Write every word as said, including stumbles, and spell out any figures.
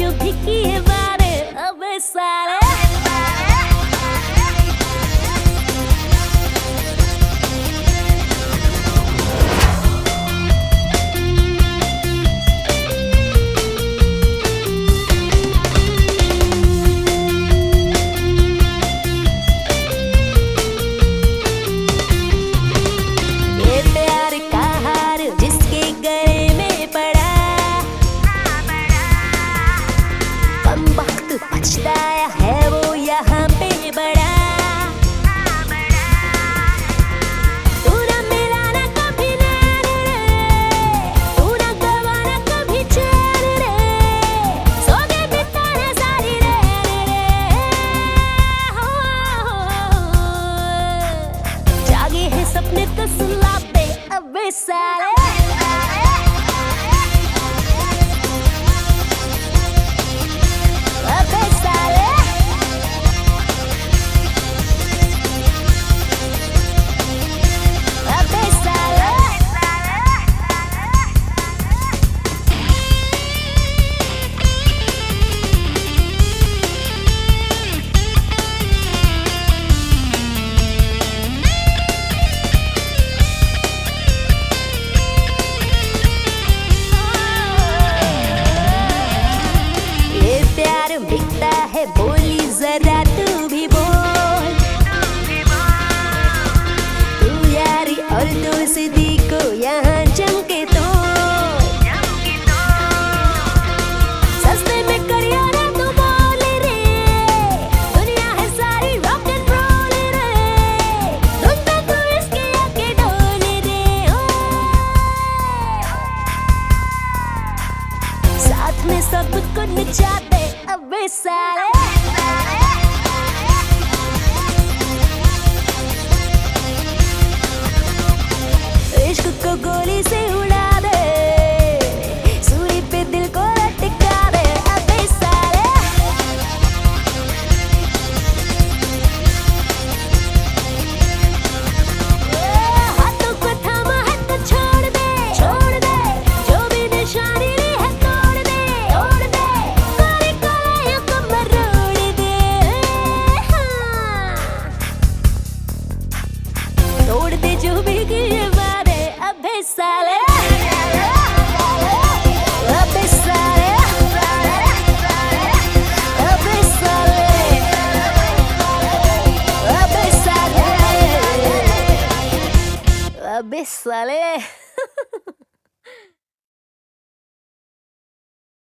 जो भी किए वारे अबे साले पछताया है वो यहाँ पे बड़ा तू ना मिला ना कभी नैन रे, तू ना गवाना कभी चैन रे, सो गए बिताने सारी रैन रे, हो, जागे हैं सपने तो सुला दे अबे साले बिकता है बोली जरा तू भी बोल, तू यारी और दोस्ती को यहाँ चमके तो सस्ते में करिया ना तू बोल रे, दुनिया है सारी रॉक एंड रोल रे, धुन पे तू इसके आके डोल रे, ओ साथ में सबको नचा दे अबे साले इश्क को गोली से उड़ा दे, सूली पे दिल को लटका दे अबे साले हाथों को थामा है तो छोड़ दे, छोड़ दे, जो भी निशानी ली है तोड़ दे, तोड़ दे, कोई कोई को मरोड़ दे, तोड़ दे जो भी किए वारे अबे साले अबे साले अबे साले अबे साले अबे साले